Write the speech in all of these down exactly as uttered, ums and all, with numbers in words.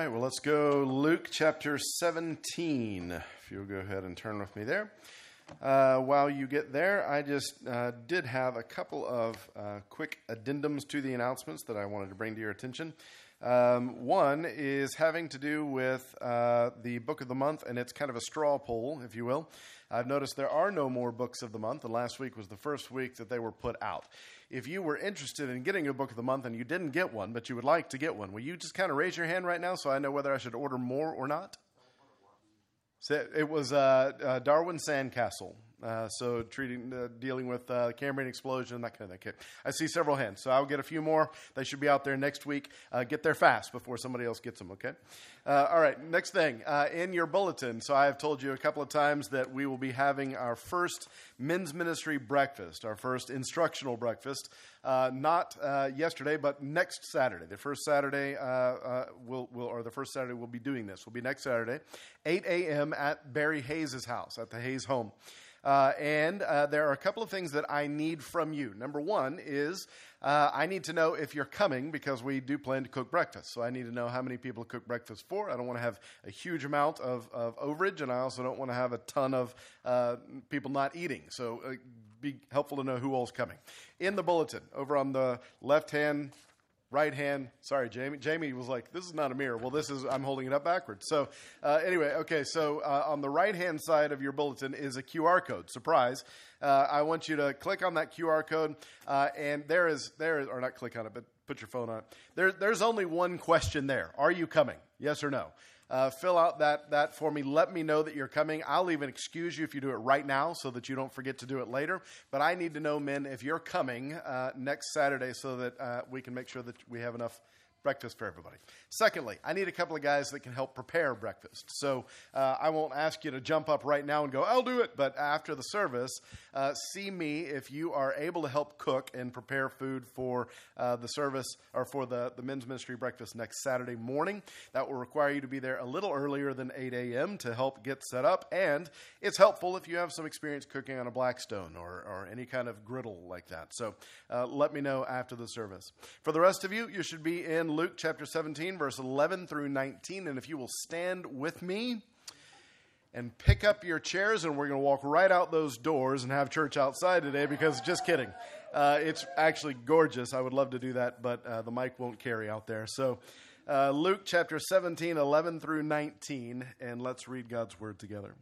right, well, let's go Luke chapter seventeen. If you'll go ahead and turn with me there. Uh, while you get there, I just uh, did have a couple of uh, quick addendums to the announcements that I wanted to bring to your attention. Um, one is having to do with uh, the book of the month, and it's kind of a straw poll, if you will. I've noticed there are no more books of the month, and last week was the first week that they were put out. If you were interested in getting a book of the month and you didn't get one, but you would like to get one, will you just kind of raise your hand right now so I know whether I should order more or not? So it was uh, uh, Darwin Sandcastle. Uh, so treating, uh, dealing with uh, Cambrian explosion, that kind of thing. Okay. I see several hands, so I'll get a few more. They should be out there next week. Uh, get there fast before somebody else gets them, okay? Uh, all right, next thing. Uh, in your bulletin, so I have told you a couple of times that we will be having our first men's ministry breakfast, our first instructional breakfast, uh, not uh, yesterday, but next Saturday. The first Saturday, uh, uh, we'll, we'll, or the first Saturday we'll be doing this will be next Saturday, eight a.m. at Barry Hayes' house, at the Hayes home. Uh, and uh, there are a couple of things that I need from you. Number one is uh, I need to know if you're coming because we do plan to cook breakfast. So I need to know how many people to cook breakfast for. I don't want to have a huge amount of, of overage, and I also don't want to have a ton of uh, people not eating. So uh, be helpful to know who all's coming. In the bulletin, over on the left-hand right hand, sorry, Jamie. Jamie was like, this is not a mirror. Well, this is, I'm holding it up backwards. So uh, anyway, okay, so uh, on the right-hand side of your bulletin is a Q R code. Surprise. Uh, I want you to click on that Q R code, uh, and there is, there is, or not click on it, but put your phone on it. There, there's only one question there. Are you coming? Yes or no? Uh, fill out that, that for me. Let me know that you're coming. I'll even excuse you if you do it right now so that you don't forget to do it later. But I need to know, men, if you're coming uh, next Saturday so that uh, we can make sure that we have enough breakfast for everybody. Secondly, I need a couple of guys that can help prepare breakfast. So uh, I won't ask you to jump up right now and go, I'll do it. But after the service, uh, see me if you are able to help cook and prepare food for uh, the service or for the, the men's ministry breakfast next Saturday morning. That will require you to be there a little earlier than eight a.m. to help get set up. And it's helpful if you have some experience cooking on a Blackstone or, or any kind of griddle like that. So uh, let me know after the service. For the rest of you, you should be in Luke chapter seventeen, verse eleven through nineteen. And if you will stand with me and pick up your chairs, and we're going to walk right out those doors and have church outside today because just kidding. Uh, it's actually gorgeous. I would love to do that, but uh, the mic won't carry out there. So uh, Luke chapter seventeen, eleven through nineteen, and let's read God's word together.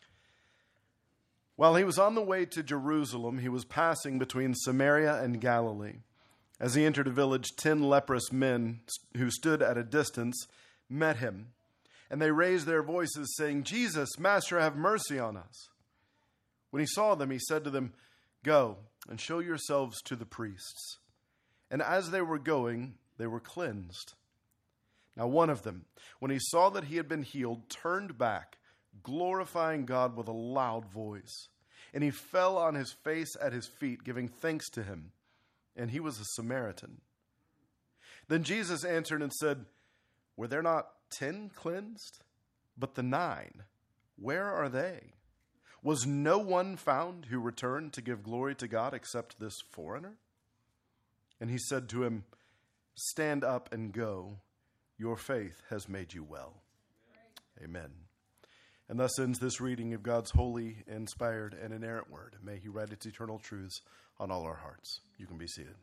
While he was on the way to Jerusalem, he was passing between Samaria and Galilee. As he entered a village, ten leprous men who stood at a distance met him, and they raised their voices, saying, Jesus, Master, have mercy on us. When he saw them, he said to them, Go and show yourselves to the priests. And as they were going, they were cleansed. Now one of them, when he saw that he had been healed, turned back, glorifying God with a loud voice. And he fell on his face at his feet, giving thanks to him. And he was a Samaritan. Then Jesus answered and said, Were there not ten cleansed? But the nine, where are they? Was no one found who returned to give glory to God except this foreigner? And he said to him, Stand up and go. Your faith has made you well. Amen. And thus ends this reading of God's holy, inspired, and inerrant word. May he write its eternal truths on all our hearts. You can be seated.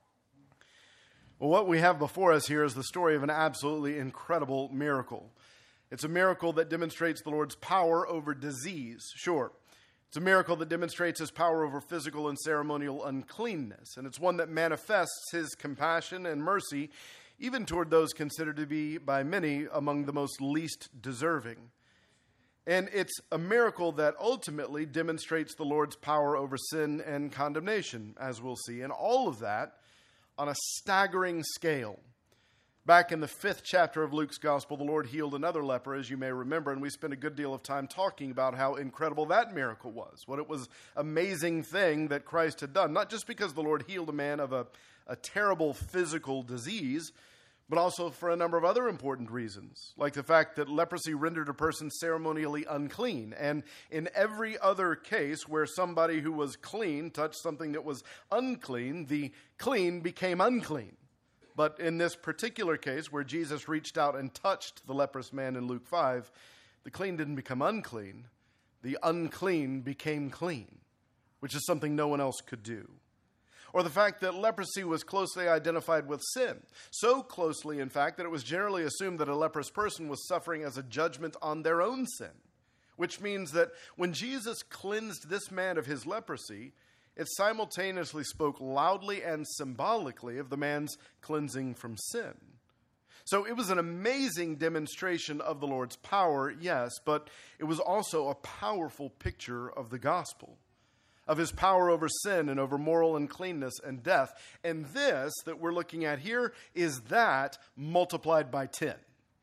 Well, what we have before us here is the story of an absolutely incredible miracle. It's a miracle that demonstrates the Lord's power over disease, sure. It's a miracle that demonstrates his power over physical and ceremonial uncleanness. And it's one that manifests his compassion and mercy even toward those considered to be by many among the most least deserving. And it's a miracle that ultimately demonstrates the Lord's power over sin and condemnation, as we'll see. And all of that on a staggering scale. Back in the fifth chapter of Luke's gospel, the Lord healed another leper, as you may remember, and we spent a good deal of time talking about how incredible that miracle was, what it was amazing thing that Christ had done, not just because the Lord healed a man of a, a terrible physical disease, but also for a number of other important reasons, like the fact that leprosy rendered a person ceremonially unclean. And in every other case where somebody who was clean touched something that was unclean, the clean became unclean. But in this particular case, where Jesus reached out and touched the leprous man in Luke five, the clean didn't become unclean. The unclean became clean, which is something no one else could do. Or the fact that leprosy was closely identified with sin. So closely, in fact, that it was generally assumed that a leprous person was suffering as a judgment on their own sin. Which means that when Jesus cleansed this man of his leprosy, it simultaneously spoke loudly and symbolically of the man's cleansing from sin. So it was an amazing demonstration of the Lord's power, yes, but it was also a powerful picture of the gospel, of his power over sin and over moral uncleanness and death. And this that we're looking at here is that multiplied by ten.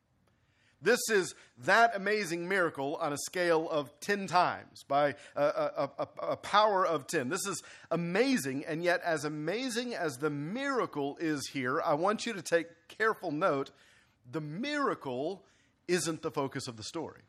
This is that amazing miracle on a scale of ten times, by a, a, a, a power of ten. This is amazing, and yet as amazing as the miracle is here, I want you to take careful note, the miracle isn't the focus of the story.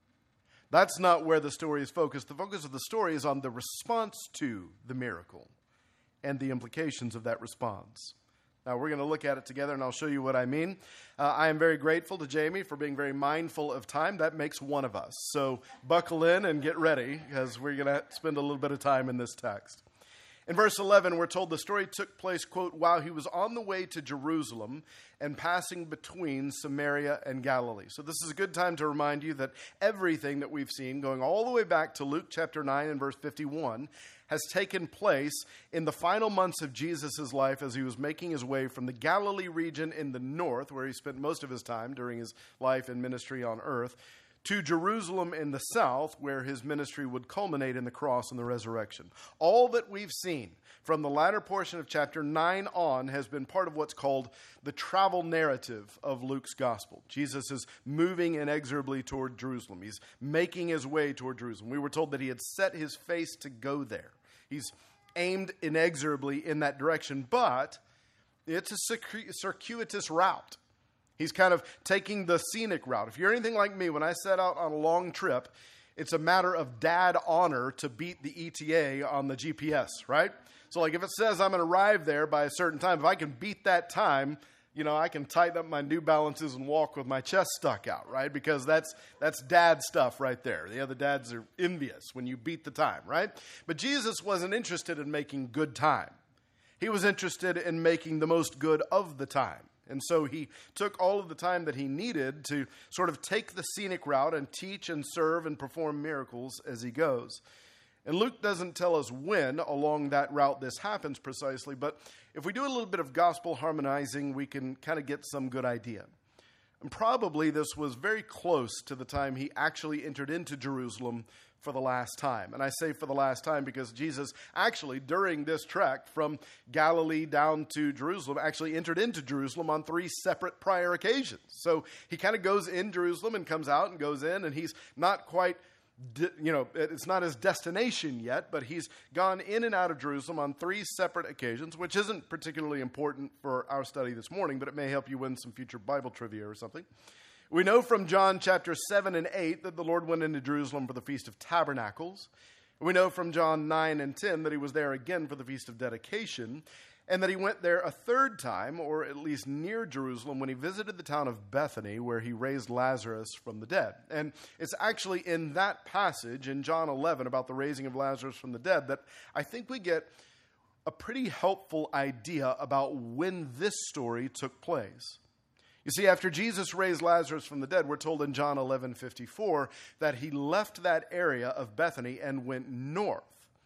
That's not where the story is focused. The focus of the story is on the response to the miracle and the implications of that response. Now, we're going to look at it together, and I'll show you what I mean. Uh, I am very grateful to Jamie for being very mindful of time. That makes one of us. So buckle in and get ready, because we're going to spend a little bit of time in this text. In verse eleven, we're told the story took place, quote, while he was on the way to Jerusalem and passing between Samaria and Galilee. So this is a good time to remind you that everything that we've seen, going all the way back to Luke chapter nine and verse fifty-one, has taken place in the final months of Jesus' life as he was making his way from the Galilee region in the north, where he spent most of his time during his life and ministry on earth, to Jerusalem in the south, where his ministry would culminate in the cross and the resurrection. All that we've seen from the latter portion of chapter nine on has been part of what's called the travel narrative of Luke's gospel. Jesus is moving inexorably toward Jerusalem. He's making his way toward Jerusalem. We were told that he had set his face to go there. He's aimed inexorably in that direction, but it's a circuitous route. He's kind of taking the scenic route. If you're anything like me, when I set out on a long trip, it's a matter of dad honor to beat the E T A on the G P S, right? So like if it says I'm going to arrive there by a certain time, if I can beat that time, you know, I can tighten up my New Balances and walk with my chest stuck out, right? Because that's that's dad stuff right there. The other dads are envious when you beat the time, right? But Jesus wasn't interested in making good time. He was interested in making the most good of the time. And so he took all of the time that he needed to sort of take the scenic route and teach and serve and perform miracles as he goes. And Luke doesn't tell us when along that route this happens precisely, but if we do a little bit of gospel harmonizing, we can kind of get some good idea. And probably this was very close to the time he actually entered into Jerusalem for the last time. And I say for the last time because Jesus actually, during this trek from Galilee down to Jerusalem, actually entered into Jerusalem on three separate prior occasions. So he kind of goes in Jerusalem and comes out and goes in, and he's not quite, you know, it's not his destination yet, but he's gone in and out of Jerusalem on three separate occasions, which isn't particularly important for our study this morning, but it may help you win some future Bible trivia or something. We know from John chapter seven and eight that the Lord went into Jerusalem for the Feast of Tabernacles. We know from John nine and ten that he was there again for the Feast of Dedication, and that he went there a third time, or at least near Jerusalem, when he visited the town of Bethany, where he raised Lazarus from the dead. And it's actually in that passage in John eleven about the raising of Lazarus from the dead that I think we get a pretty helpful idea about when this story took place. You see, after Jesus raised Lazarus from the dead, we're told in John eleven fifty-four that he left that area of Bethany and went north.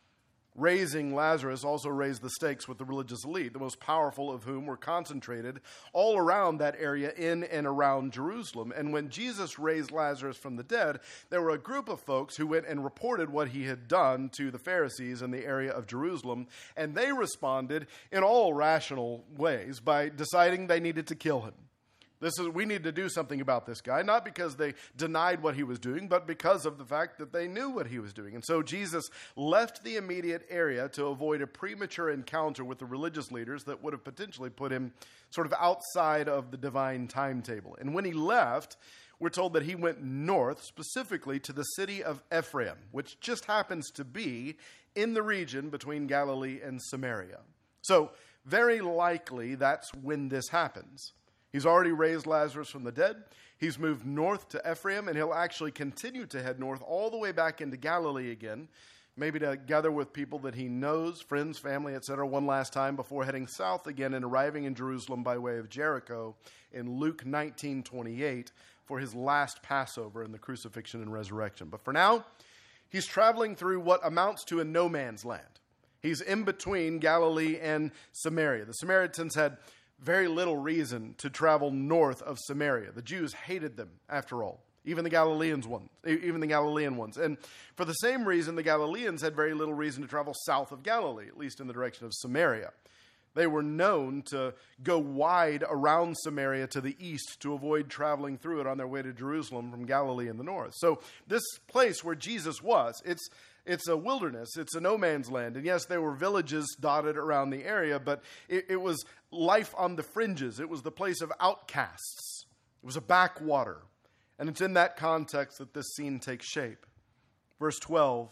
Raising Lazarus also raised the stakes with the religious elite, the most powerful of whom were concentrated all around that area in and around Jerusalem. And when Jesus raised Lazarus from the dead, there were a group of folks who went and reported what he had done to the Pharisees in the area of Jerusalem, and they responded in all rational ways by deciding they needed to kill him. This is, we need to do something about this guy, not because they denied what he was doing, but because of the fact that they knew what he was doing. And so Jesus left the immediate area to avoid a premature encounter with the religious leaders that would have potentially put him sort of outside of the divine timetable. And when he left, we're told that he went north, specifically to the city of Ephraim, which just happens to be in the region between Galilee and Samaria. So very likely that's when this happens. He's already raised Lazarus from the dead. He's moved north to Ephraim, and he'll actually continue to head north all the way back into Galilee again, maybe to gather with people that he knows, friends, family, et cetera, one last time before heading south again and arriving in Jerusalem by way of Jericho in Luke nineteen twenty-eight for his last Passover and the crucifixion and resurrection. But for now, he's traveling through what amounts to a no man's land. He's in between Galilee and Samaria. The Samaritans had very little reason to travel north of Samaria. The Jews hated them, after all, even the Galileans ones, even the Galilean ones. And for the same reason, the Galileans had very little reason to travel south of Galilee, at least in the direction of Samaria. They were known to go wide around Samaria to the east to avoid traveling through it on their way to Jerusalem from Galilee in the north. So this place where Jesus was, it's It's a wilderness. It's a no man's land. And yes, there were villages dotted around the area, but it, it was life on the fringes. It was the place of outcasts. It was a backwater. And it's in that context that this scene takes shape. Verse twelve,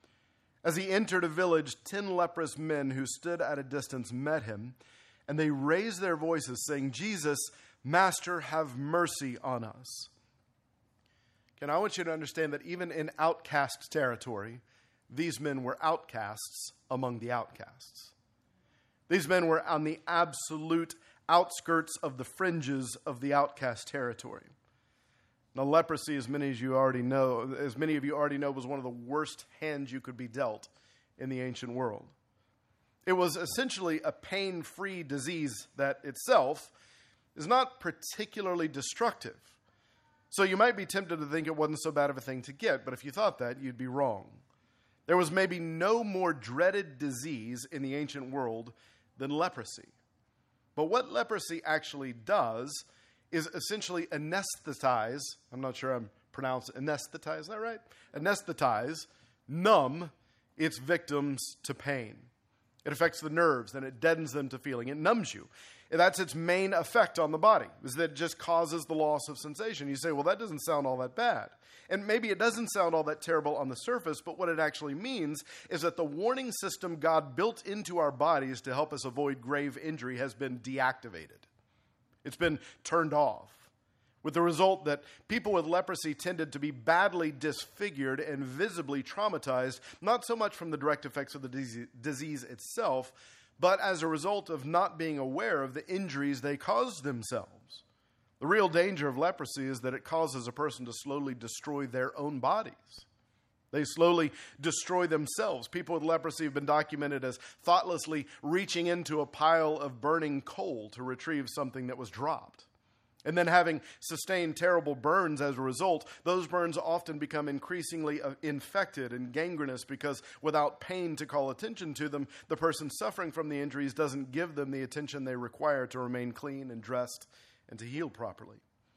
as he entered a village, ten leprous men who stood at a distance met him, and they raised their voices, saying, Jesus, Master, have mercy on us. And I want you to understand that even in outcast territory, these men were outcasts among the outcasts. These men were on the absolute outskirts of the fringes of the outcast territory. Now, leprosy, as many as you already know, as many of you already know, was one of the worst hands you could be dealt in the ancient world. It was essentially a pain-free disease that itself is not particularly destructive. So you might be tempted to think it wasn't so bad of a thing to get, but if you thought that, you'd be wrong. There was maybe no more dreaded disease in the ancient world than leprosy. But what leprosy actually does is essentially anesthetize, I'm not sure I'm pronouncing anesthetize, is that right? Anesthetize, numb its victims to pain. It affects the nerves, and it deadens them to feeling. It numbs you. That's its main effect on the body, is that it just causes the loss of sensation. You say, well, that doesn't sound all that bad. And maybe it doesn't sound all that terrible on the surface, but what it actually means is that the warning system God built into our bodies to help us avoid grave injury has been deactivated. It's been turned off, with the result that people with leprosy tended to be badly disfigured and visibly traumatized, not so much from the direct effects of the disease itself, but as a result of not being aware of the injuries they caused themselves. The real danger of leprosy is that it causes a person to slowly destroy their own bodies. They slowly destroy themselves. People with leprosy have been documented as thoughtlessly reaching into a pile of burning coal to retrieve something that was dropped. And then having sustained terrible burns as a result, those burns often become increasingly infected and gangrenous because without pain to call attention to them, the person suffering from the injuries doesn't give them the attention they require to remain clean and dressed and to heal properly.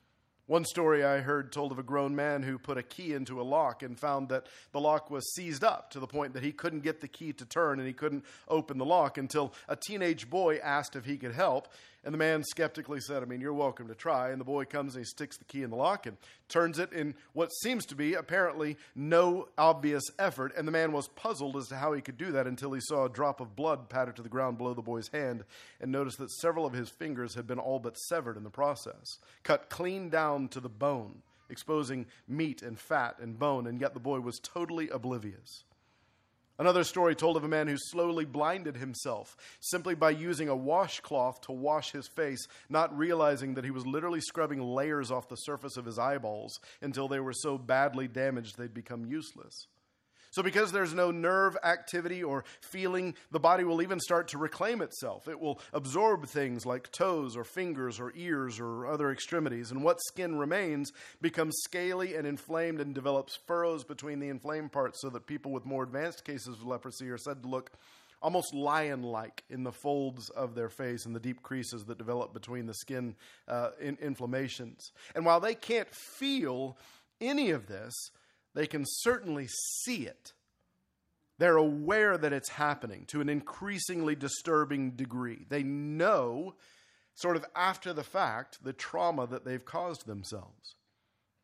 One story I heard told of a grown man who put a key into a lock and found that the lock was seized up to the point that he couldn't get the key to turn and he couldn't open the lock until a teenage boy asked if he could help. And the man skeptically said, I mean, you're welcome to try. And the boy comes and he sticks the key in the lock and turns it in what seems to be apparently no obvious effort. And the man was puzzled as to how he could do that until he saw a drop of blood patter to the ground below the boy's hand and noticed that several of his fingers had been all but severed in the process, cut clean down to the bone, exposing meat and fat and bone, and yet the boy was totally oblivious. Another story told of a man who slowly blinded himself simply by using a washcloth to wash his face, not realizing that he was literally scrubbing layers off the surface of his eyeballs until they were so badly damaged they'd become useless. So because there's no nerve activity or feeling, the body will even start to reclaim itself. It will absorb things like toes or fingers or ears or other extremities. And what skin remains becomes scaly and inflamed and develops furrows between the inflamed parts so that people with more advanced cases of leprosy are said to look almost lion-like in the folds of their face and the deep creases that develop between the skin uh, in- inflammations. And while they can't feel any of this, they can certainly see it. They're aware that it's happening to an increasingly disturbing degree. They know, sort of after the fact, the trauma that they've caused themselves.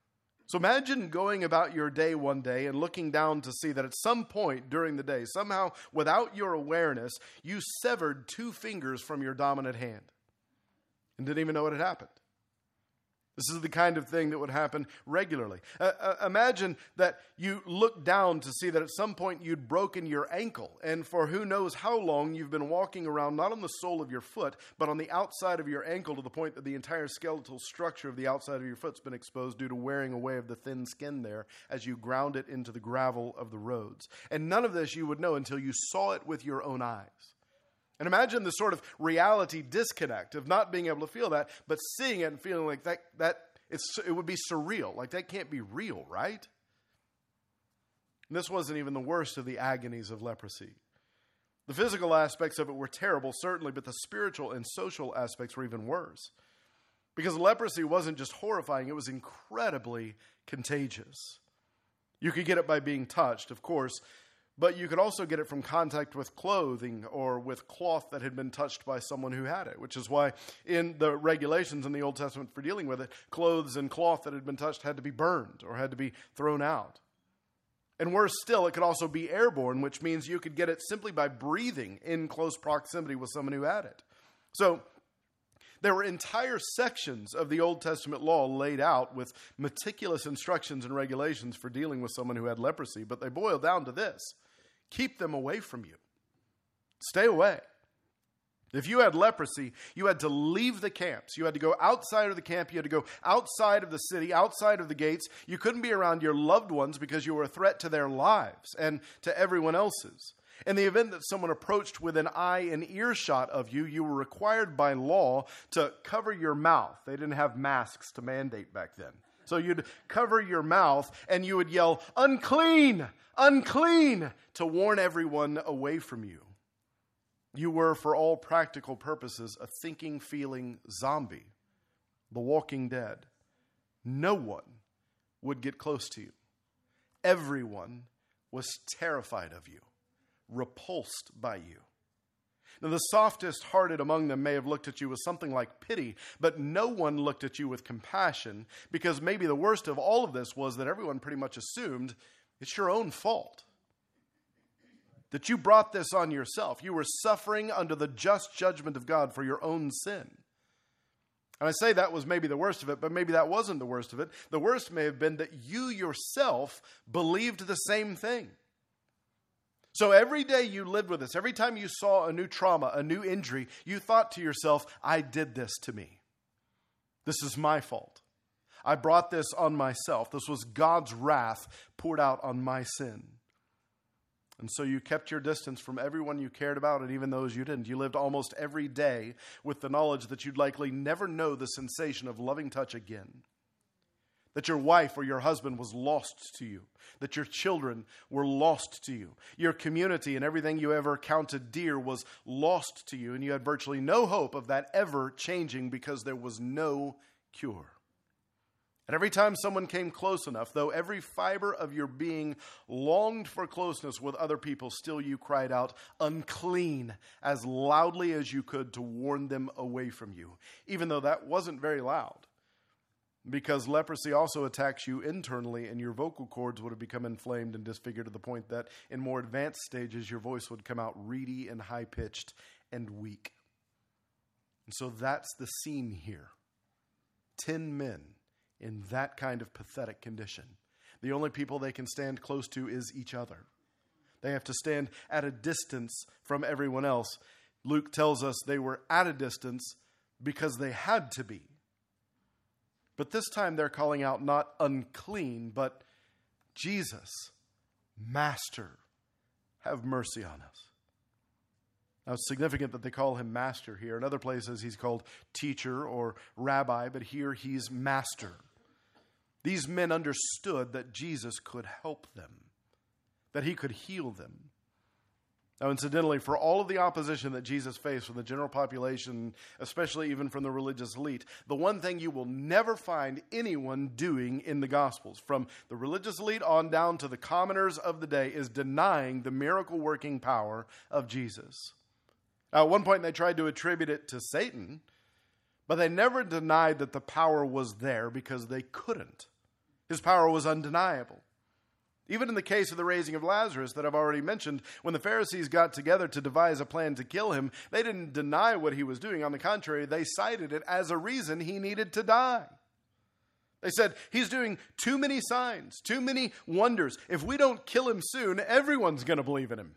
So imagine going about your day one day and looking down to see that at some point during the day, somehow without your awareness, you severed two fingers from your dominant hand and didn't even know what had happened. This is the kind of thing that would happen regularly. Uh, uh, imagine that you look down to see that at some point you'd broken your ankle, and for who knows how long you've been walking around not on the sole of your foot, but on the outside of your ankle to the point that the entire skeletal structure of the outside of your foot's been exposed due to wearing away of the thin skin there as you ground it into the gravel of the roads. And none of this you would know until you saw it with your own eyes. And imagine the sort of reality disconnect of not being able to feel that, but seeing it and feeling like that, that it's, it would be surreal. Like that can't be real, right? And this wasn't even the worst of the agonies of leprosy. The physical aspects of it were terrible, certainly, but the spiritual and social aspects were even worse. Because leprosy wasn't just horrifying, it was incredibly contagious. You could get it by being touched, of course, but you could also get it from contact with clothing or with cloth that had been touched by someone who had it, which is why in the regulations in the Old Testament for dealing with it, clothes and cloth that had been touched had to be burned or had to be thrown out. And worse still, it could also be airborne, which means you could get it simply by breathing in close proximity with someone who had it. So there were entire sections of the Old Testament law laid out with meticulous instructions and regulations for dealing with someone who had leprosy, but they boil down to this. Keep them away from you. Stay away. If you had leprosy, you had to leave the camps. You had to go outside of the camp. You had to go outside of the city, outside of the gates. You couldn't be around your loved ones because you were a threat to their lives and to everyone else's. In the event that someone approached within eye and earshot of you, you were required by law to cover your mouth. They didn't have masks to mandate back then. So you'd cover your mouth and you would yell, "Unclean! Unclean!" to warn everyone away from you. You were, for all practical purposes, a thinking, feeling zombie, the walking dead. No one would get close to you. Everyone was terrified of you, repulsed by you. Now, the softest hearted among them may have looked at you with something like pity, but no one looked at you with compassion, because maybe the worst of all of this was that everyone pretty much assumed it's your own fault. That you brought this on yourself. You were suffering under the just judgment of God for your own sin. And I say that was maybe the worst of it, but maybe that wasn't the worst of it. The worst may have been that you yourself believed the same thing. So every day you lived with this, every time you saw a new trauma, a new injury, you thought to yourself, I did this to me. This is my fault. I brought this on myself. This was God's wrath poured out on my sin. And so you kept your distance from everyone you cared about and even those you didn't. You lived almost every day with the knowledge that you'd likely never know the sensation of loving touch again. That your wife or your husband was lost to you. That your children were lost to you. Your community and everything you ever counted dear was lost to you. And you had virtually no hope of that ever changing because there was no cure. And every time someone came close enough, though every fiber of your being longed for closeness with other people, still you cried out, unclean, as loudly as you could to warn them away from you. Even though that wasn't very loud. Because leprosy also attacks you internally, and your vocal cords would have become inflamed and disfigured to the point that in more advanced stages, your voice would come out reedy and high-pitched and weak. And so that's the scene here. Ten men in that kind of pathetic condition. The only people they can stand close to is each other. They have to stand at a distance from everyone else. Luke tells us they were at a distance because they had to be. But this time they're calling out not unclean, but Jesus, Master, have mercy on us. Now it's significant that they call him Master here. In other places he's called teacher or rabbi, but here he's Master. These men understood that Jesus could help them, that he could heal them. Now, incidentally, for all of the opposition that Jesus faced from the general population, especially even from the religious elite, the one thing you will never find anyone doing in the Gospels, from the religious elite on down to the commoners of the day, is denying the miracle-working power of Jesus. Now, at one point, they tried to attribute it to Satan, but they never denied that the power was there because they couldn't. His power was undeniable. Even in the case of the raising of Lazarus that I've already mentioned, when the Pharisees got together to devise a plan to kill him, they didn't deny what he was doing. On the contrary, they cited it as a reason he needed to die. They said, he's doing too many signs, too many wonders. If we don't kill him soon, everyone's going to believe in him.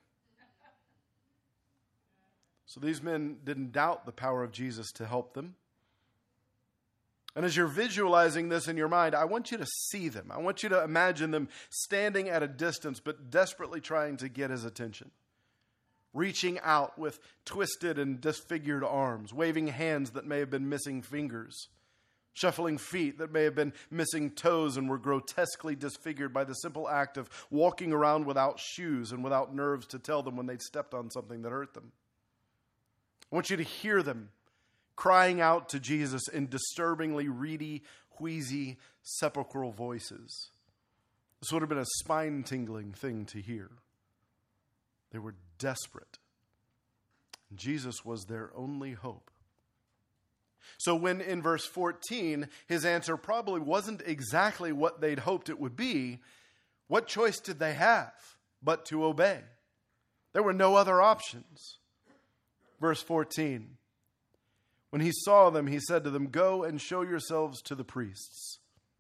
So these men didn't doubt the power of Jesus to help them. And as you're visualizing this in your mind, I want you to see them. I want you to imagine them standing at a distance, but desperately trying to get his attention. Reaching out with twisted and disfigured arms, waving hands that may have been missing fingers, shuffling feet that may have been missing toes and were grotesquely disfigured by the simple act of walking around without shoes and without nerves to tell them when they'd stepped on something that hurt them. I want you to hear them crying out to Jesus in disturbingly reedy, wheezy, sepulchral voices. This would have been a spine-tingling thing to hear. They were desperate. Jesus was their only hope. So when in verse fourteen, his answer probably wasn't exactly what they'd hoped it would be, what choice did they have but to obey? There were no other options. Verse fourteen, when he saw them, he said to them, "Go and show yourselves to the priests."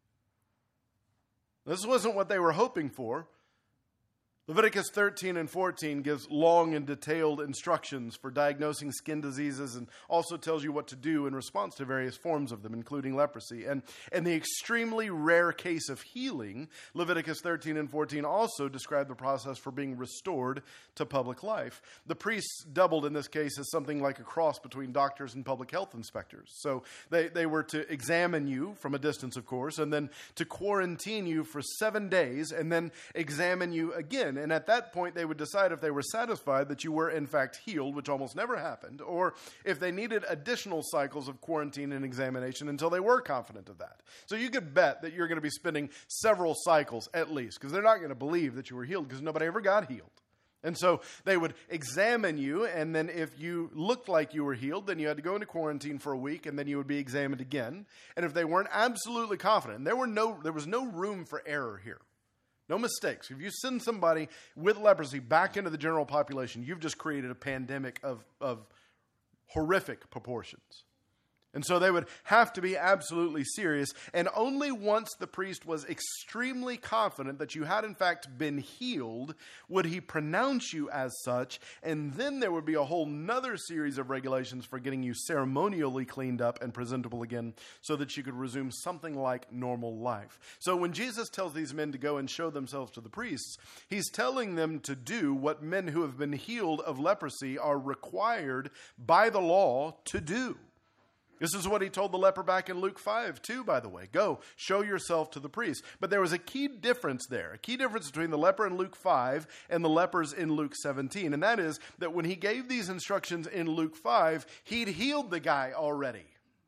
This wasn't what they were hoping for. Leviticus thirteen and fourteen gives long and detailed instructions for diagnosing skin diseases and also tells you what to do in response to various forms of them, including leprosy. And in the extremely rare case of healing, Leviticus thirteen and fourteen also describe the process for being restored to public life. The priests doubled in this case as something like a cross between doctors and public health inspectors. So they, they were to examine you from a distance, of course, and then to quarantine you for seven days and then examine you again. And at that point, they would decide if they were satisfied that you were, in fact, healed, which almost never happened, or if they needed additional cycles of quarantine and examination until they were confident of that. So you could bet that you're going to be spending several cycles at least, because they're not going to believe that you were healed, because nobody ever got healed. And so they would examine you, and then if you looked like you were healed, then you had to go into quarantine for a week, and then you would be examined again. And if they weren't absolutely confident, there were no, there was no room for error here. No mistakes. If you send somebody with leprosy back into the general population, you've just created a pandemic of, of horrific proportions. And so they would have to be absolutely serious. And only once the priest was extremely confident that you had in fact been healed would he pronounce you as such. And then there would be a whole nother series of regulations for getting you ceremonially cleaned up and presentable again so that you could resume something like normal life. So when Jesus tells these men to go and show themselves to the priests, he's telling them to do what men who have been healed of leprosy are required by the law to do. This is what he told the leper back in Luke five, too, by the way. Go, show yourself to the priest. But there was a key difference there, a key difference between the leper in Luke five and the lepers in Luke seventeen. And that is that when he gave these instructions in Luke five, he'd healed the guy already.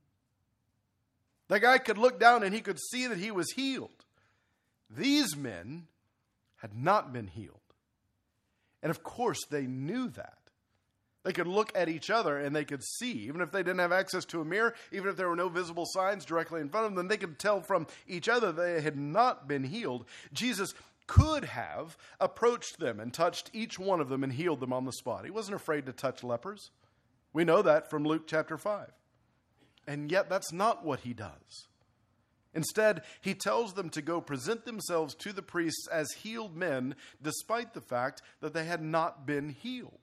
The guy could look down and he could see that he was healed. These men had not been healed. And of course, they knew that. They could look at each other and they could see, even if they didn't have access to a mirror, even if there were no visible signs directly in front of them, they could tell from each other they had not been healed. Jesus could have approached them and touched each one of them and healed them on the spot. He wasn't afraid to touch lepers. We know that from Luke chapter five. And yet that's not what he does. Instead, he tells them to go present themselves to the priests as healed men, despite the fact that they had not been healed.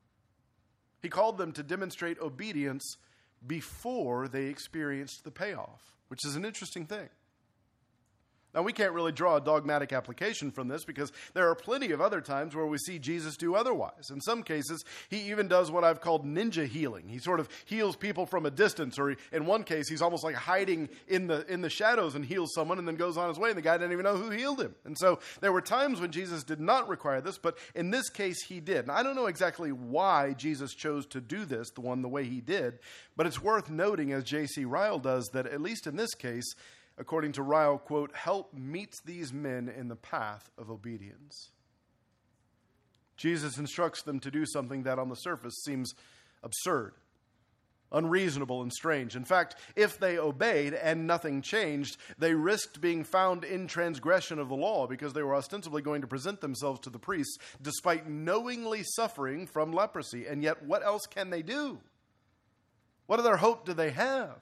He called them to demonstrate obedience before they experienced the payoff, which is an interesting thing. Now, we can't really draw a dogmatic application from this because there are plenty of other times where we see Jesus do otherwise. In some cases, he even does what I've called ninja healing. He sort of heals people from a distance, or he, in one case, he's almost like hiding in the in the shadows and heals someone and then goes on his way, and the guy didn't even know who healed him. And so there were times when Jesus did not require this, but in this case, he did. And I don't know exactly why Jesus chose to do this, the one the way he did, but it's worth noting, as J C Ryle does, that at least in this case, according to Ryle, quote, help meets these men in the path of obedience. Jesus instructs them to do something that on the surface seems absurd, unreasonable and strange. In fact, if they obeyed and nothing changed, they risked being found in transgression of the law because they were ostensibly going to present themselves to the priests despite knowingly suffering from leprosy. And yet, what else can they do? What other hope do they have?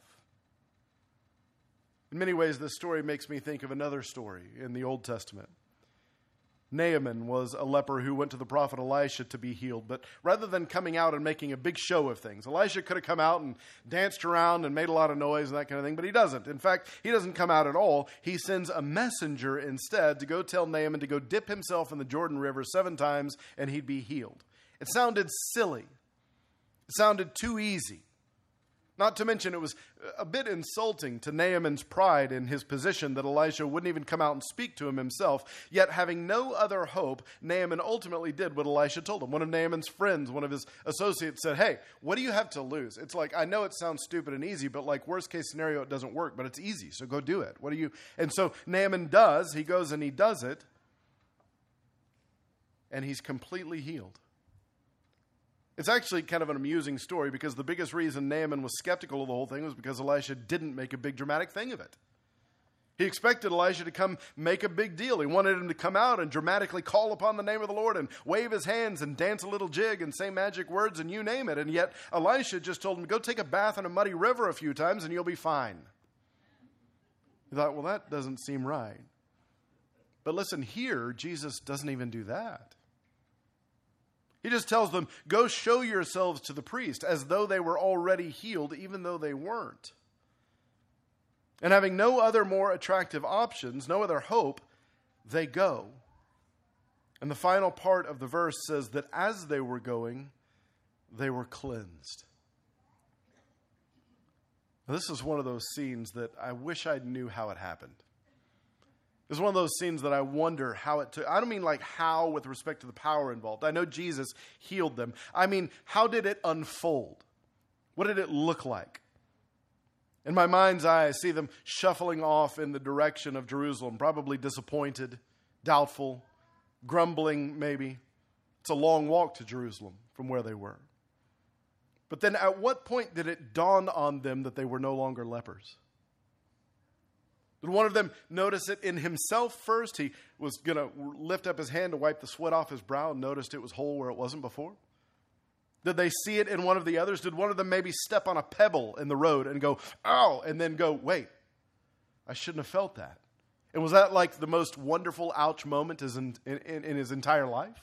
In many ways, this story makes me think of another story in the Old Testament. Naaman was a leper who went to the prophet Elisha to be healed. But rather than coming out and making a big show of things, Elisha could have come out and danced around and made a lot of noise and that kind of thing, but he doesn't. In fact, he doesn't come out at all. He sends a messenger instead to go tell Naaman to go dip himself in the Jordan River seven times and he'd be healed. It sounded silly. It sounded too easy. Not to mention, it was a bit insulting to Naaman's pride in his position that Elisha wouldn't even come out and speak to him himself. Yet, having no other hope, Naaman ultimately did what Elisha told him. One of Naaman's friends, one of his associates said, hey, what do you have to lose? It's like, I know it sounds stupid and easy, but like worst case scenario, it doesn't work, but it's easy, so go do it. What do you? And so Naaman does. He goes and he does it, and he's completely healed. It's actually kind of an amusing story because the biggest reason Naaman was skeptical of the whole thing was because Elisha didn't make a big dramatic thing of it. He expected Elisha to come make a big deal. He wanted him to come out and dramatically call upon the name of the Lord and wave his hands and dance a little jig and say magic words and you name it. And yet Elisha just told him, go take a bath in a muddy river a few times and you'll be fine. He thought, well, that doesn't seem right. But listen, here, Jesus doesn't even do that. He just tells them, go show yourselves to the priest as though they were already healed, even though they weren't. And having no other more attractive options, no other hope, they go. And the final part of the verse says that as they were going, they were cleansed. Now, this is one of those scenes that I wish I knew how it happened. It's one of those scenes that I wonder how it took. I don't mean like how with respect to the power involved. I know Jesus healed them. I mean, how did it unfold? What did it look like? In my mind's eye, I see them shuffling off in the direction of Jerusalem, probably disappointed, doubtful, grumbling maybe. It's a long walk to Jerusalem from where they were. But then at what point did it dawn on them that they were no longer lepers? Did one of them notice it in himself first? He was going to lift up his hand to wipe the sweat off his brow and noticed it was whole where it wasn't before? Did they see it in one of the others? Did one of them maybe step on a pebble in the road and go, ow, and then go, wait, I shouldn't have felt that? And was that like the most wonderful ouch moment in, in, in his entire life?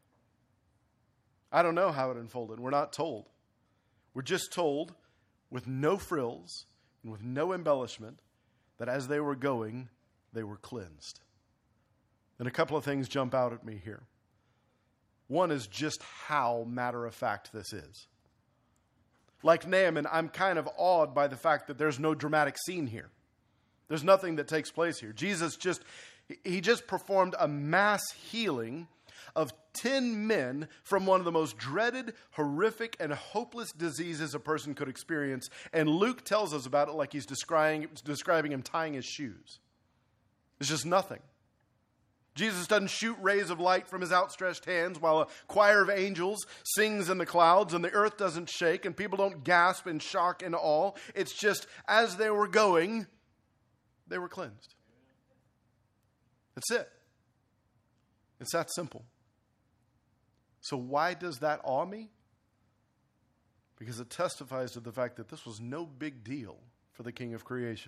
I don't know how it unfolded. We're not told. We're just told with no frills and with no embellishment that as they were going, they were cleansed. And a couple of things jump out at me here. One is just how matter-of-fact this is. Like Naaman, I'm kind of awed by the fact that there's no dramatic scene here. There's nothing that takes place here. Jesus just, he just performed a mass healing of ten men from one of the most dreaded, horrific, and hopeless diseases a person could experience. And Luke tells us about it like he's describing, describing him tying his shoes. It's just nothing. Jesus doesn't shoot rays of light from his outstretched hands while a choir of angels sings in the clouds and the earth doesn't shake and people don't gasp in shock and awe. It's just as they were going, they were cleansed. That's it. It's that simple. So why does that awe me? Because it testifies to the fact that this was no big deal for the King of creation.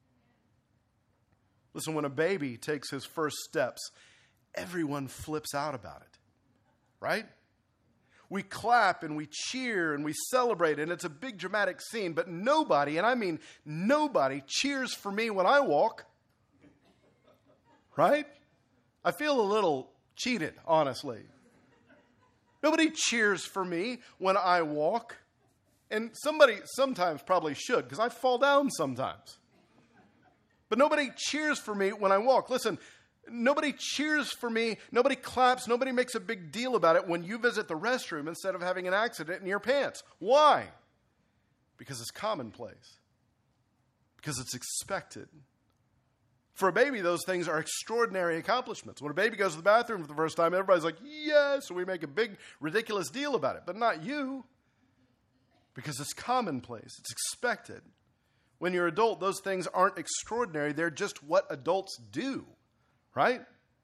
Listen, when a baby takes his first steps, everyone flips out about it, right? We clap and we cheer and we celebrate, and it's a big dramatic scene, but nobody, and I mean nobody, cheers for me when I walk, right? I feel a little cheated, honestly. Nobody cheers for me when I walk. And somebody sometimes probably should, because I fall down sometimes. But nobody cheers for me when I walk. Listen, nobody cheers for me, nobody claps, nobody makes a big deal about it when you visit the restroom instead of having an accident in your pants. Why? Because it's commonplace. Because it's expected. For a baby, those things are extraordinary accomplishments. When a baby goes to the bathroom for the first time, everybody's like, yes, so we make a big, ridiculous deal about it. But not you. because it's commonplace. It's expected. When you're an adult, those things aren't extraordinary. They're just what adults do, right?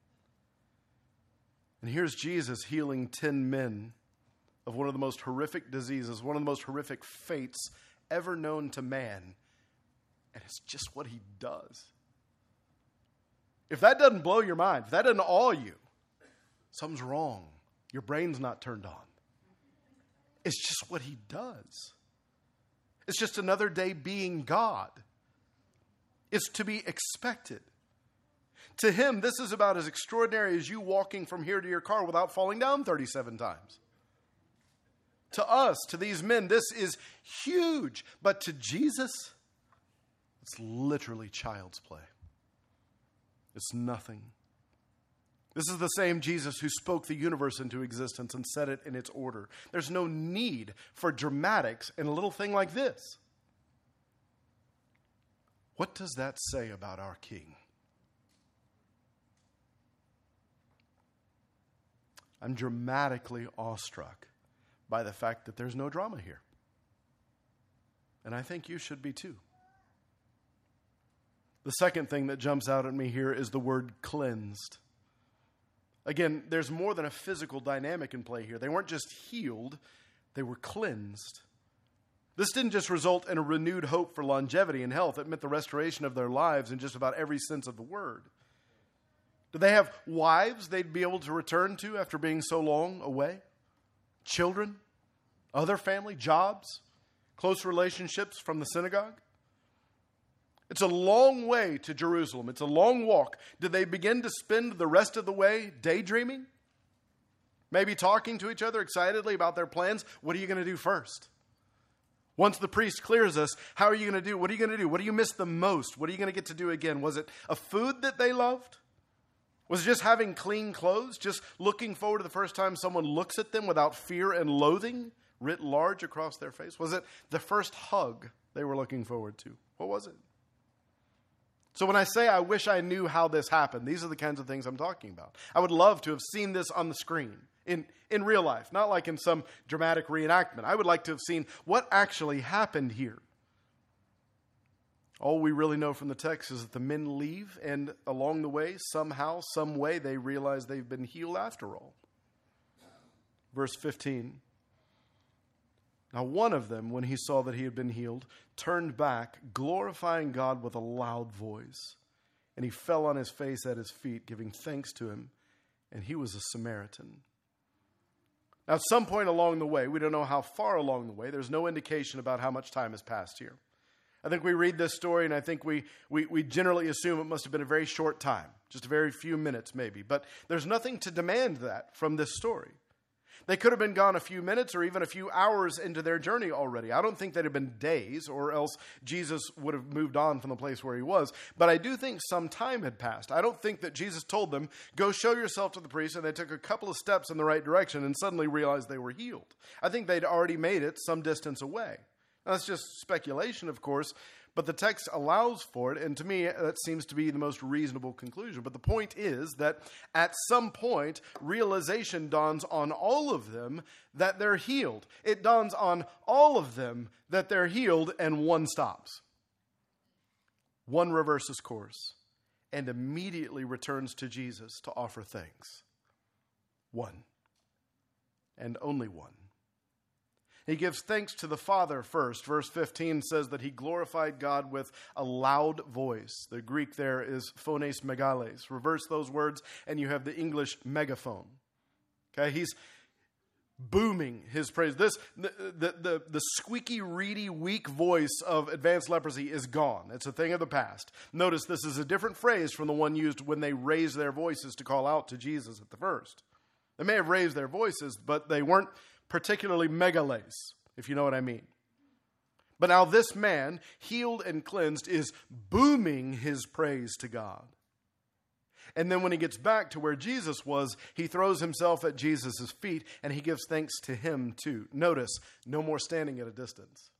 And here's Jesus healing ten men of one of the most horrific diseases, one of the most horrific fates ever known to man. And it's just what he does. If that doesn't blow your mind, if that doesn't awe you, something's wrong. Your brain's not turned on. It's just what he does. It's just another day being God. It's to be expected. To him, this is about as extraordinary as you walking from here to your car without falling down thirty-seven times. To us, to these men, this is huge. But to Jesus, it's literally child's play. It's nothing. This is the same Jesus who spoke the universe into existence and set it in its order. There's no need for dramatics in a little thing like this. What does that say about our King? I'm dramatically awestruck by the fact that there's no drama here. And I think you should be too. The second thing that jumps out at me here is the word cleansed. Again, there's more than a physical dynamic in play here. They weren't just healed, they were cleansed. This didn't just result in a renewed hope for longevity and health. It meant the restoration of their lives in just about every sense of the word. Did they have wives they'd be able to return to after being so long away? Children? Other family? Jobs? Close relationships from the synagogue? It's a long way to Jerusalem. It's a long walk. Did they begin to spend the rest of the way daydreaming? Maybe talking to each other excitedly about their plans? What are you going to do first? Once the priest clears us, how are you going to do? What are you going to do? What do you miss the most? What are you going to get to do again? Was it a food that they loved? Was it just having clean clothes? Just looking forward to the first time someone looks at them without fear and loathing writ large across their face? Was it the first hug they were looking forward to? What was it? So when I say I wish I knew how this happened, these are the kinds of things I'm talking about. I would love to have seen this on the screen in, in real life, not like in some dramatic reenactment. I would like to have seen what actually happened here. All we really know from the text is that the men leave, and along the way, somehow, some way, they realize they've been healed after all. Verse fifteen. Now one of them, when he saw that he had been healed, turned back, glorifying God with a loud voice. And he fell on his face at his feet, giving thanks to him. And he was a Samaritan. Now at some point along the way, we don't know how far along the way, there's no indication about how much time has passed here. I think we read this story and I think we, we, we generally assume it must have been a very short time, just a very few minutes maybe. But there's nothing to demand that from this story. They could have been gone a few minutes or even a few hours into their journey already. I don't think they'd have been days, or else Jesus would have moved on from the place where he was. But I do think some time had passed. I don't think that Jesus told them, go show yourself to the priest, and they took a couple of steps in the right direction and suddenly realized they were healed. I think they'd already made it some distance away. Now, that's just speculation, of course, but the text allows for it, and to me, that seems to be the most reasonable conclusion. But the point is that at some point, realization dawns on all of them that they're healed. It dawns on all of them that they're healed, and one stops. One reverses course and immediately returns to Jesus to offer thanks. One. And only one. He gives thanks to the Father first. Verse fifteen says that he glorified God with a loud voice. The Greek there is phones megales. Reverse those words and you have the English megaphone. Okay, he's booming his praise. This the, the, the, the squeaky, reedy, weak voice of advanced leprosy is gone. It's a thing of the past. Notice this is a different phrase from the one used when they raised their voices to call out to Jesus at the first. They may have raised their voices, but they weren't particularly megales, if you know what I mean. But now this man, healed and cleansed, is booming his praise to God. And then when he gets back to where Jesus was, he throws himself at Jesus' feet and he gives thanks to him too. Notice, no more standing at a distance.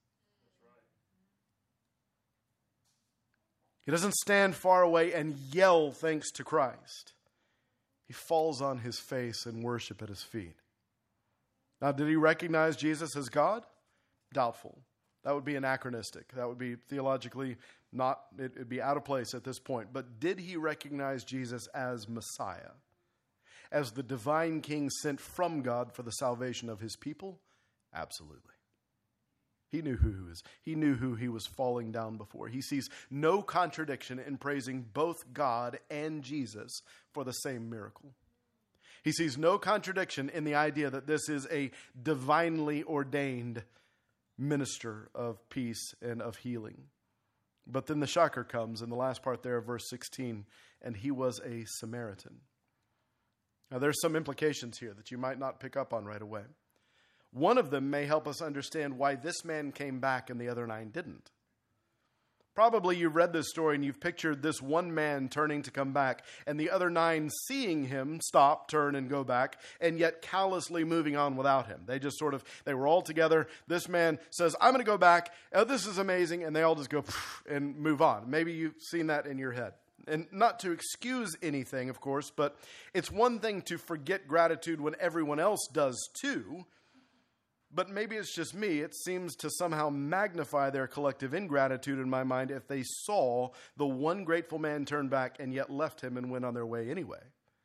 He doesn't stand far away and yell thanks to Christ. He falls on his face and worship at his feet. Now, did he recognize Jesus as God? Doubtful. That would be anachronistic. That would be theologically not, it would be out of place at this point. But did he recognize Jesus as Messiah, as the divine king sent from God for the salvation of his people? Absolutely. He knew who he was. He knew who he was falling down before. He sees no contradiction in praising both God and Jesus for the same miracle. He sees no contradiction in the idea that this is a divinely ordained minister of peace and of healing. But then the shocker comes in the last part there of verse sixteen, and he was a Samaritan. Now there's some implications here that you might not pick up on right away. One of them may help us understand why this man came back and the other nine didn't. Probably you've read this story and you've pictured this one man turning to come back and the other nine seeing him stop, turn, and go back, and yet callously moving on without him. They just sort of, they were all together. This man says, I'm going to go back. Oh, this is amazing. And they all just go and move on. Maybe you've seen that in your head. And not to excuse anything, of course, but it's one thing to forget gratitude when everyone else does too. But maybe it's just me. It seems to somehow magnify their collective ingratitude in my mind if they saw the one grateful man turn back and yet left him and went on their way anyway.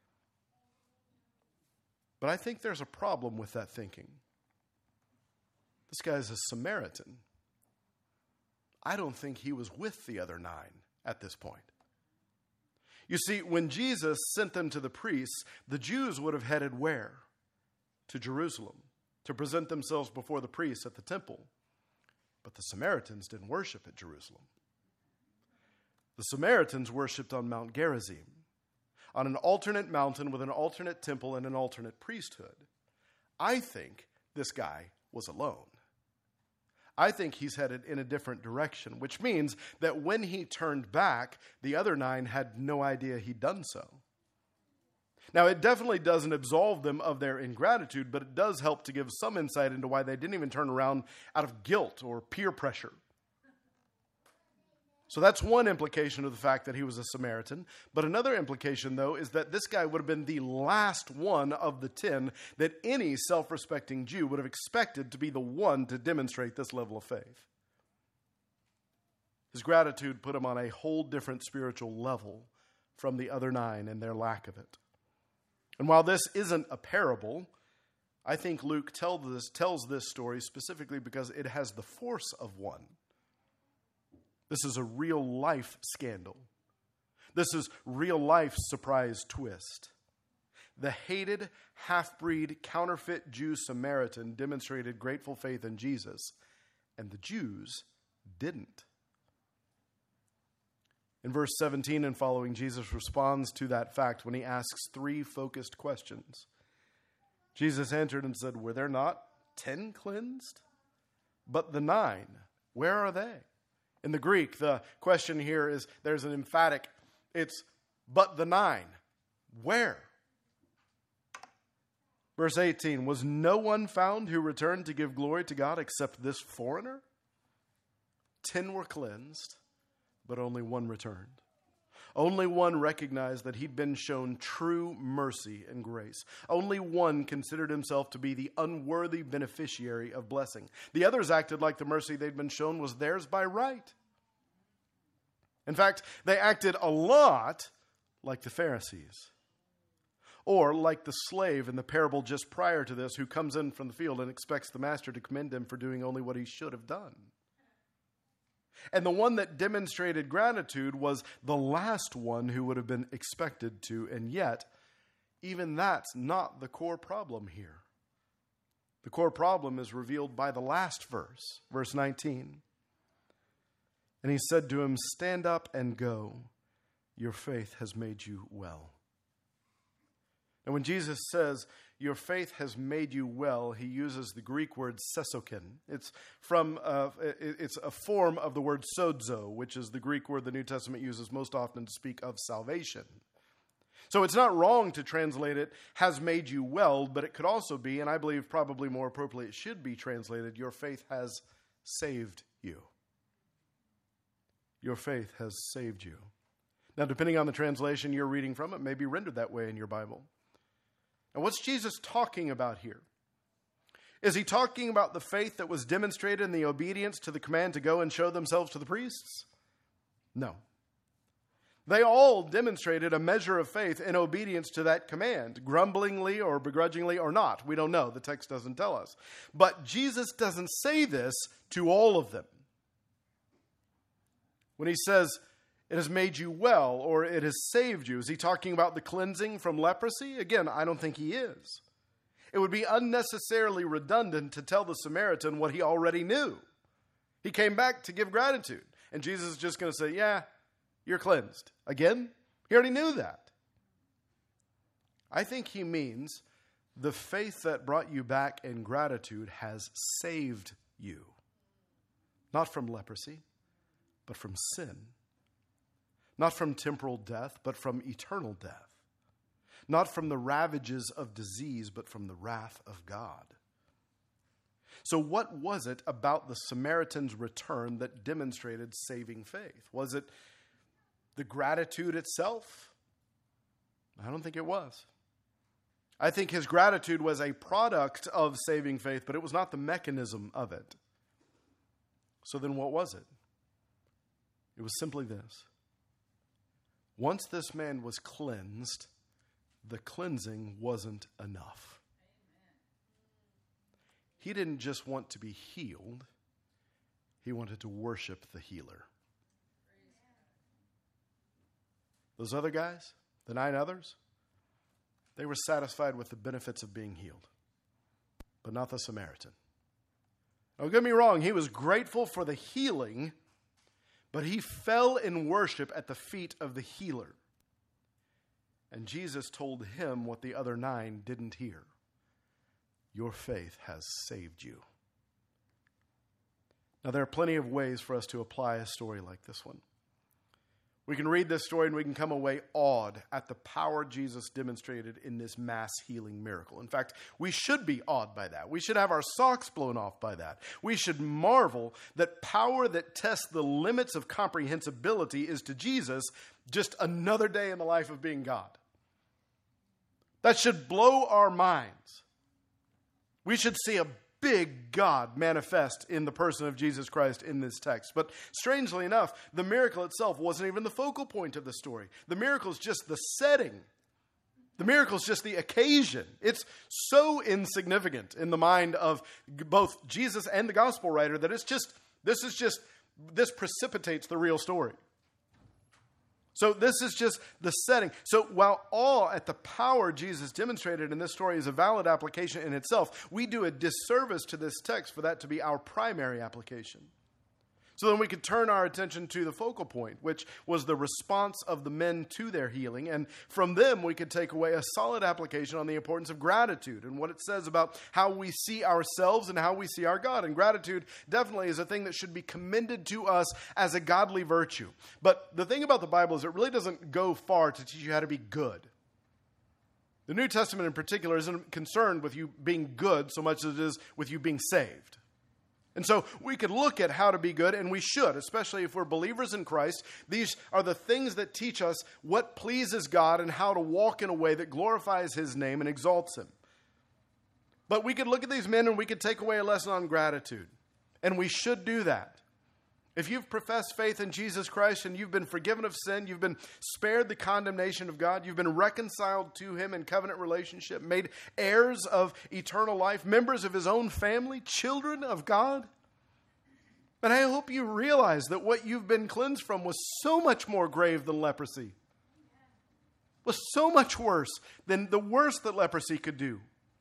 But I think there's a problem with that thinking. This guy's a Samaritan. I don't think he was with the other nine at this point. You see, when Jesus sent them to the priests, the Jews would have headed where? To Jerusalem, to present themselves before the priests at the temple. But the Samaritans didn't worship at Jerusalem. The Samaritans worshipped on Mount Gerizim, on an alternate mountain with an alternate temple and an alternate priesthood. I think this guy was alone. I think he's headed in a different direction, which means that when he turned back, the other nine had no idea he'd done so. Now, it definitely doesn't absolve them of their ingratitude, but it does help to give some insight into why they didn't even turn around out of guilt or peer pressure. So that's one implication of the fact that he was a Samaritan. But another implication, though, is that this guy would have been the last one of the ten that any self-respecting Jew would have expected to be the one to demonstrate this level of faith. His gratitude put him on a whole different spiritual level from the other nine and their lack of it. And while this isn't a parable, I think Luke tell this, tells this story specifically because it has the force of one. This is a real life scandal. This is real life surprise twist. The hated half-breed counterfeit Jew Samaritan demonstrated grateful faith in Jesus, and the Jews didn't. In verse seventeen and following, Jesus responds to that fact when he asks three focused questions. Jesus answered and said, "Were there not ten cleansed? But the nine, where are they?" In the Greek, the question here is, there's an emphatic, it's, but the nine, where? Verse eighteen, was no one found who returned to give glory to God except this foreigner? Ten were cleansed, but only one returned. Only one recognized that he'd been shown true mercy and grace. Only one considered himself to be the unworthy beneficiary of blessing. The others acted like the mercy they'd been shown was theirs by right. In fact, they acted a lot like the Pharisees. Or like the slave in the parable just prior to this who comes in from the field and expects the master to commend him for doing only what he should have done. And the one that demonstrated gratitude was the last one who would have been expected to. And yet, even that's not the core problem here. The core problem is revealed by the last verse, verse nineteen. And he said to him, "Stand up and go. Your faith has made you well." And when Jesus says, "Your faith has made you well," he uses the Greek word sesoken. It's from uh, it's a form of the word sozo, which is the Greek word the New Testament uses most often to speak of salvation. So it's not wrong to translate it, "has made you well," but it could also be, and I believe probably more appropriately it should be translated, "Your faith has saved you." Your faith has saved you. Now, depending on the translation you're reading from, it may be rendered that way in your Bible. And what's Jesus talking about here? Is he talking about the faith that was demonstrated in the obedience to the command to go and show themselves to the priests? No. They all demonstrated a measure of faith in obedience to that command, grumblingly or begrudgingly or not. We don't know. The text doesn't tell us. But Jesus doesn't say this to all of them. When he says, it has made you well, or it has saved you, is he talking about the cleansing from leprosy? Again, I don't think he is. It would be unnecessarily redundant to tell the Samaritan what he already knew. He came back to give gratitude. And Jesus is just going to say, yeah, you're cleansed. Again, he already knew that. I think he means the faith that brought you back in gratitude has saved you. Not from leprosy, but from sin. Not from temporal death, but from eternal death. Not from the ravages of disease, but from the wrath of God. So what was it about the Samaritan's return that demonstrated saving faith? Was it the gratitude itself? I don't think it was. I think his gratitude was a product of saving faith, but it was not the mechanism of it. So then what was it? It was simply this. Once this man was cleansed, the cleansing wasn't enough. He didn't just want to be healed. He wanted to worship the healer. Those other guys, the nine others, they were satisfied with the benefits of being healed, but not the Samaritan. Don't get me wrong, he was grateful for the healing, but he fell in worship at the feet of the healer. And Jesus told him what the other nine didn't hear. Your faith has saved you. Now, there are plenty of ways for us to apply a story like this one. We can read this story and we can come away awed at the power Jesus demonstrated in this mass healing miracle. In fact, we should be awed by that. We should have our socks blown off by that. We should marvel that power that tests the limits of comprehensibility is to Jesus just another day in the life of being God. That should blow our minds. We should see a big God manifest in the person of Jesus Christ in this text. But strangely enough, the miracle itself wasn't even the focal point of the story. The miracle is just the setting. The miracle is just the occasion. It's so insignificant in the mind of both Jesus and the gospel writer that it's just, this is just, this precipitates the real story. So this is just the setting. So while awe at the power Jesus demonstrated in this story is a valid application in itself, we do a disservice to this text for that to be our primary application. So then we could turn our attention to the focal point, which was the response of the men to their healing. And from them, we could take away a solid application on the importance of gratitude and what it says about how we see ourselves and how we see our God. And gratitude definitely is a thing that should be commended to us as a godly virtue. But the thing about the Bible is it really doesn't go far to teach you how to be good. The New Testament in particular isn't concerned with you being good so much as it is with you being saved. And so we could look at how to be good, and we should, especially if we're believers in Christ. These are the things that teach us what pleases God and how to walk in a way that glorifies His name and exalts Him. But we could look at these men and we could take away a lesson on gratitude. And we should do that. If you've professed faith in Jesus Christ and you've been forgiven of sin, you've been spared the condemnation of God, you've been reconciled to Him in covenant relationship, made heirs of eternal life, members of His own family, children of God. And I hope you realize that what you've been cleansed from was so much more grave than leprosy. Was so much worse than the worst that leprosy could do.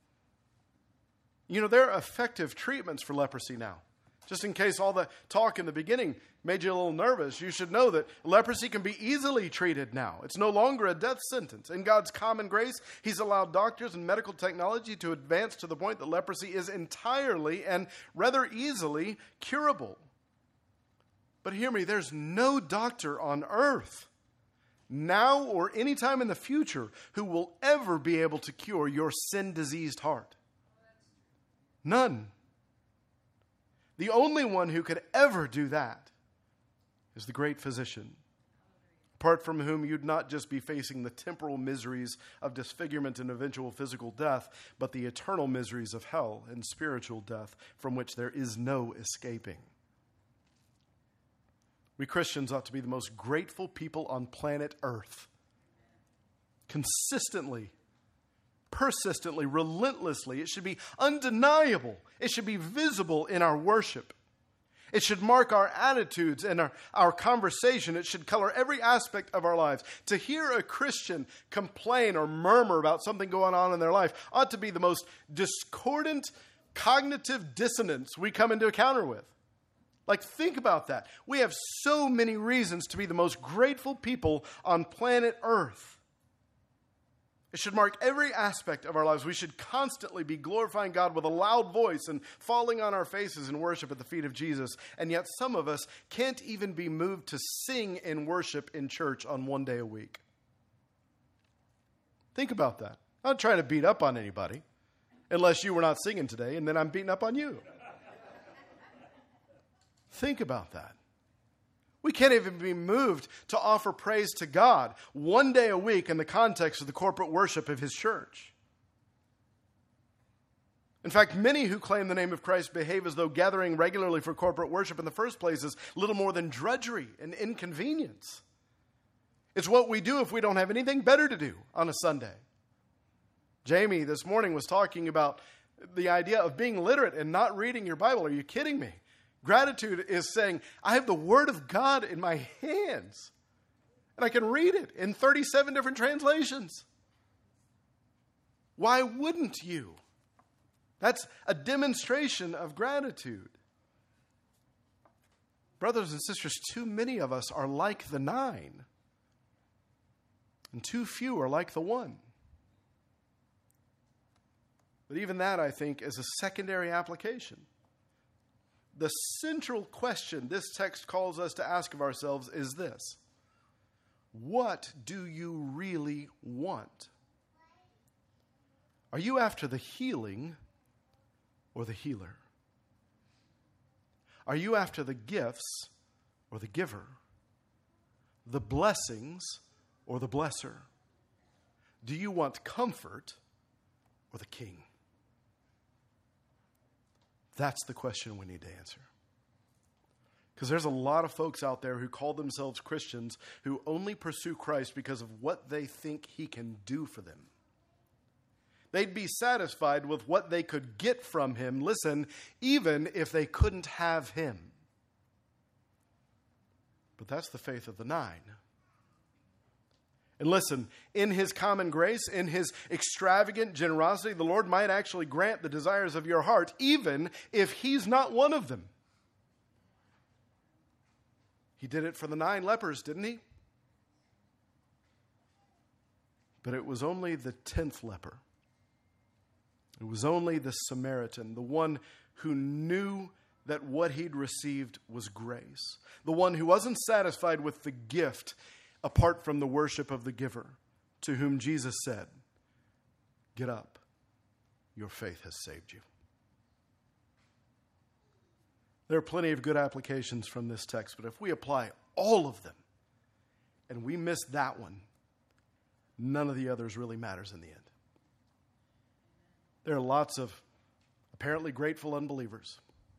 You know, there are effective treatments for leprosy now. Just in case all the talk in the beginning made you a little nervous, you should know that leprosy can be easily treated now. It's no longer a death sentence. In God's common grace, He's allowed doctors and medical technology to advance to the point that leprosy is entirely and rather easily curable. But hear me, there's no doctor on earth, now or any time in the future, who will ever be able to cure your sin-diseased heart. None. The only one who could ever do that is the great physician, a apart from whom you'd not just be facing the temporal miseries of disfigurement and eventual physical death, but the eternal miseries of hell and spiritual death from which there is no escaping. We Christians ought to be the most grateful people on planet Earth. Consistently, persistently, relentlessly. It should be undeniable. It should be visible in our worship. It should mark our attitudes and our, our conversation. It should color every aspect of our lives. To hear a Christian complain or murmur about something going on in their life ought to be the most discordant cognitive dissonance we come into encounter with. Like, think about that. We have so many reasons to be the most grateful people on planet Earth. It should mark every aspect of our lives. We should constantly be glorifying God with a loud voice and falling on our faces in worship at the feet of Jesus. And yet some of us can't even be moved to sing in worship in church on one day a week. Think about that. I'm not trying to beat up on anybody, unless you were not singing today, and then I'm beating up on you. Think about that. We can't even be moved to offer praise to God one day a week in the context of the corporate worship of His church. In fact, many who claim the name of Christ behave as though gathering regularly for corporate worship in the first place is little more than drudgery and inconvenience. It's what we do if we don't have anything better to do on a Sunday. Jamie this morning was talking about the idea of being literate and not reading your Bible. Are you kidding me? Gratitude is saying, I have the Word of God in my hands, and I can read it in thirty-seven different translations. Why wouldn't you? That's a demonstration of gratitude. Brothers and sisters, too many of us are like the nine, and too few are like the one. But even that, I think, is a secondary application. The central question this text calls us to ask of ourselves is this: what do you really want? Are you after the healing or the healer? Are you after the gifts or the giver? The blessings or the blesser? Do you want comfort or the king? That's the question we need to answer. Because there's a lot of folks out there who call themselves Christians who only pursue Christ because of what they think He can do for them. They'd be satisfied with what they could get from Him, listen, even if they couldn't have Him. But that's the faith of the nine. And listen, in His common grace, in His extravagant generosity, the Lord might actually grant the desires of your heart, even if He's not one of them. He did it for the nine lepers, didn't He? But it was only the tenth leper. It was only the Samaritan, the one who knew that what he'd received was grace. The one who wasn't satisfied with the gift apart from the worship of the giver, to whom Jesus said, "Get up, your faith has saved you." There are plenty of good applications from this text, but if we apply all of them and we miss that one, none of the others really matters in the end. There are lots of apparently grateful unbelievers.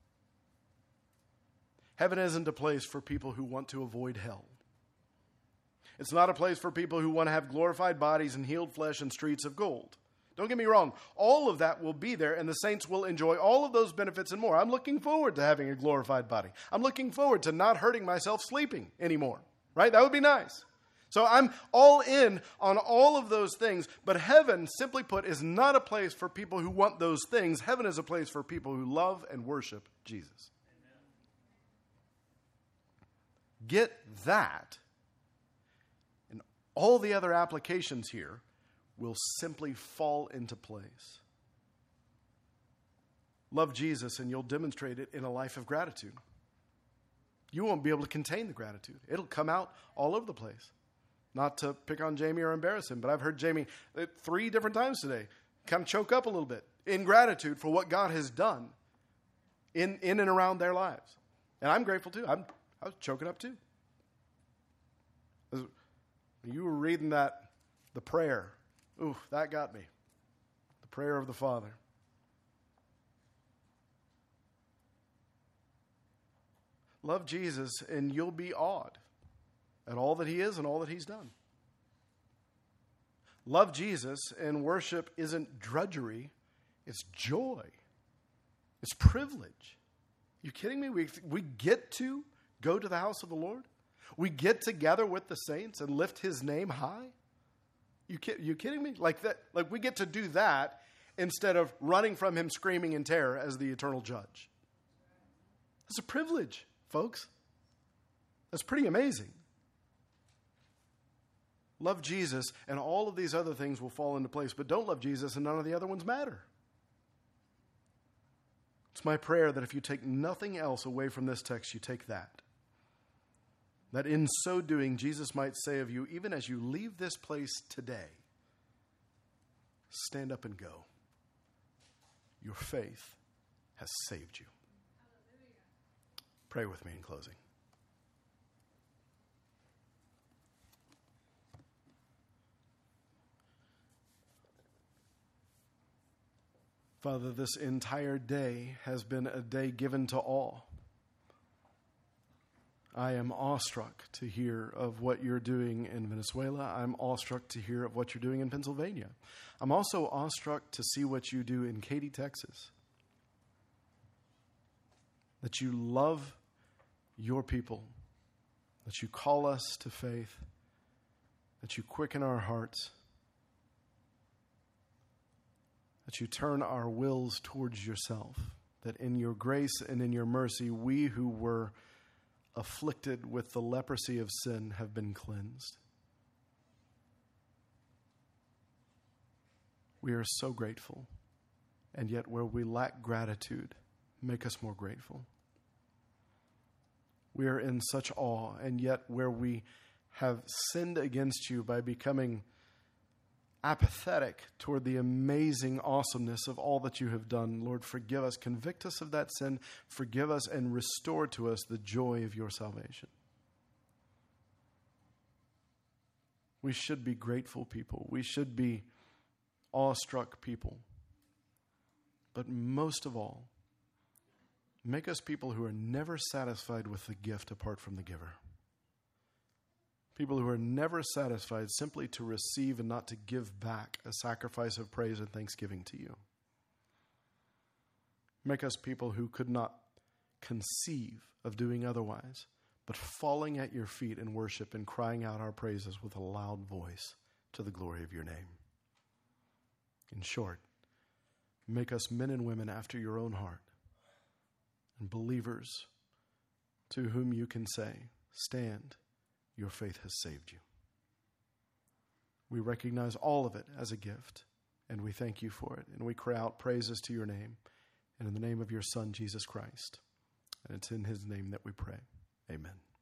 Heaven isn't a place for people who want to avoid hell. It's not a place for people who want to have glorified bodies and healed flesh and streets of gold. Don't get me wrong. All of that will be there, and the saints will enjoy all of those benefits and more. I'm looking forward to having a glorified body. I'm looking forward to not hurting myself sleeping anymore, right? That would be nice. So I'm all in on all of those things, but heaven, simply put, is not a place for people who want those things. Heaven is a place for people who love and worship Jesus. Amen. Get that, and all the other applications here will simply fall into place. Love Jesus, and you'll demonstrate it in a life of gratitude. You won't be able to contain the gratitude. It'll come out all over the place. Not to pick on Jamie or embarrass him, but I've heard Jamie three different times today kind of choke up a little bit in gratitude for what God has done in, in and around their lives. And I'm grateful too. I'm, I was choking up too. You were reading that, the prayer. Ooh, that got me. The prayer of the Father. Love Jesus and you'll be awed at all that he is and all that he's done. Love Jesus and worship isn't drudgery, it's joy. It's privilege. You kidding me? We, we get to go to the house of the Lord. We get together with the saints and lift his name high. You, you kidding me? Like that? Like we get to do that instead of running from him screaming in terror as the eternal judge. That's a privilege, folks. That's pretty amazing. Love Jesus and all of these other things will fall into place, but don't love Jesus and none of the other ones matter. It's my prayer that if you take nothing else away from this text, you take that. That in so doing, Jesus might say of you, even as you leave this place today, stand up and go. Your faith has saved you. Pray with me in closing. Father, this entire day has been a day given to all. I am awestruck to hear of what you're doing in Venezuela. I'm awestruck to hear of what you're doing in Pennsylvania. I'm also awestruck to see what you do in Katy, Texas. That you love your people, that you call us to faith, that you quicken our hearts, that you turn our wills towards yourself, that in your grace and in your mercy, we who were afflicted with the leprosy of sin have been cleansed. We are so grateful, and yet where we lack gratitude, make us more grateful. We are in such awe, and yet where we have sinned against you by becoming apathetic toward the amazing awesomeness of all that you have done, Lord, forgive us. Convict us of that sin. Forgive us and restore to us the joy of your salvation. We should be grateful people. We should be awestruck people. But most of all, make us people who are never satisfied with the gift apart from the giver. People who are never satisfied simply to receive and not to give back a sacrifice of praise and thanksgiving to you. Make us people who could not conceive of doing otherwise, but falling at your feet in worship and crying out our praises with a loud voice to the glory of your name. In short, make us men and women after your own heart and believers to whom you can say, stand, your faith has saved you. We recognize all of it as a gift, and we thank you for it. And we cry out praises to your name, and in the name of your Son, Jesus Christ. And it's in his name that we pray. Amen.